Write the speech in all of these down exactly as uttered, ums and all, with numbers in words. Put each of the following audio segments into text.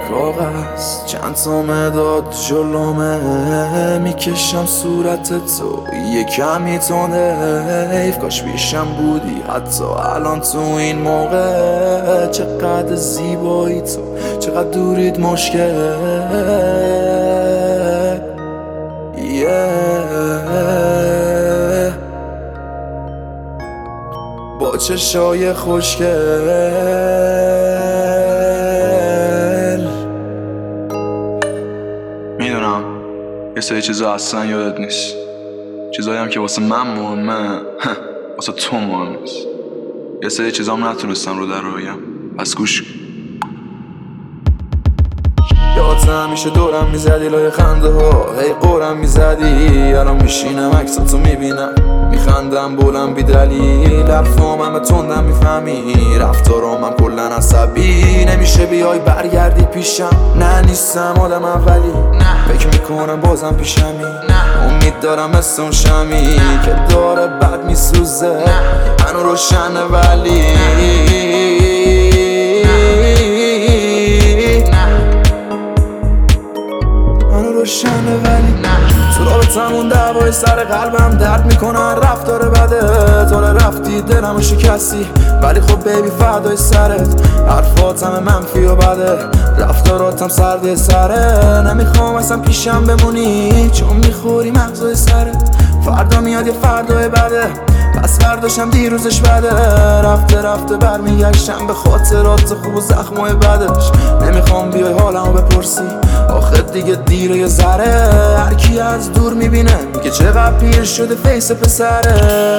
کاغذ چند تا مداد جلومه، میکشم صورت تو یه کمی تنده. حیف کاش پیشم بودی حتی الان تو این موقع. چقدر زیبایی تو، چقدر دورید مشکل. yeah. با چشای خوشگل. میدونم یه سری چیزا اصلا یادت نیست، چیزایی هم که واسه من مهمه واسه تو مهم نیست. یه سری چیزا هم نتونستم رو در رو بگم، پس گوش کن. یادت همیشه دورم میزدی لای خنده ها، هی قورم میزدی. الان میشینم عکساتو میبینم میخندم بولم بی دلیل. حرفام همه تندم میفهمی، رفتارام هم کلن عصبی. نمیشه بیای برگردی پیشم، نه نیستم آدم اولی. فکر میکنم بازم پیشمی، امید دارم مثل اون شمی که داره بد میسوزه هنو روشنه ولی. روشنه ولی تو رابطمون دعوای سر قلبم درد میکنن. رفتار بده تو رفتی دلمو شکستی، ولی خب بیبی فدای سرت. حرفاتم منفی و بده، رفتاراتم سرد سره. نمیخوام اصلا پیشم بمونی چون میخوری مغزای سرت. فردا میاد یه فردای بده، پس فرداشم دیروزش بده. رفته رفته برمیگشتم به خاطرات خوب و زخمای بدش. نمیخوام بیای حالمو بپرسی، آخه دیگه دیره یه ذره. هرکی از دور میبینه میگه چقدر پیر شده فیس پسره.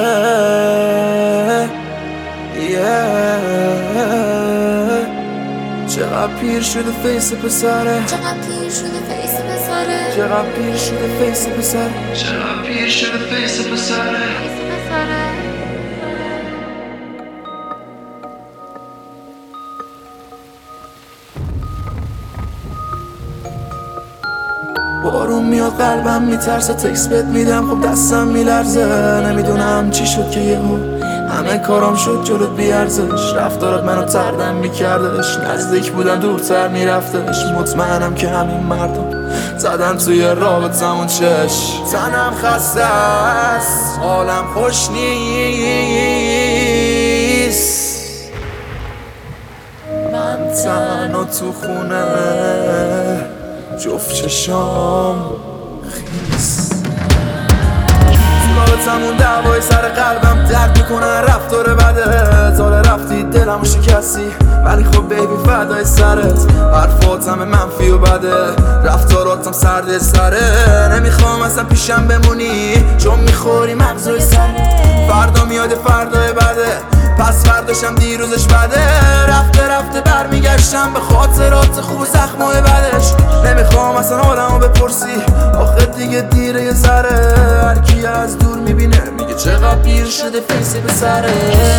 yeah. چقدر پیر شده فیس پسره. چقدر پیر شده فیس پسره. چقدر پیر شده فیس پسره. چقدر پیر شده فیس پسره. بارون میاد قلبم میترسه، تکس بهت میدم خب دستم میلرزه. نمیدونم چی شد که یهو همه کارام شد جلوت بیارزش. رفتارات منو تردم میکردش، نزدیک بودن دورتر میرفتش. مطمئنم که همین مردم زدن توی رابطمون چش. تنم خسته است، حالم خوش نیست. من تنها تو خونه جفت چشام خیس. رابطمون دعوای سر قلبم درد میکنن. رفتار بده تاله رفتی دلمو شکستی، ولی خب بیبی فدای سرت. حرفاتم منفی و بده، رفتاراتم سرد سره. نمیخوام اصلا پیشم بمونی چون میخوری مغزای سرت. فردا میاد فردای بده، پس فرداشم دیروزش بده. رفته رفته برمیگشتم به خاطرات خوب و زخمای بدش. نمیخوام اصلا حالمو بپرسی، آخه دیگه دیره یه ذره. هرکی از دور میبینه میگه چقدر پیر شده فیس پسره.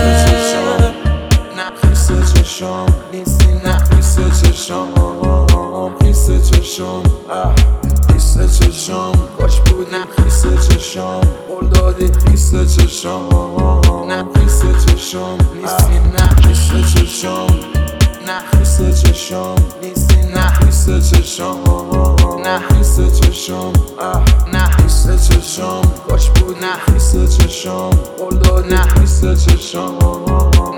خیس چشام نیستی، نه خیس چشام. خیس چشام خیس چشام کاش بود، نه خیس چشام. قول دادی خیس چشام، نه خیس چشام نیستی، نه خیس چشام. نه خیس چشام نیستی، نه خیس چشام. نه خیس چشام، نه خیس چشام کاش بود، نه خیس چشام. قول دادی خیس چشام.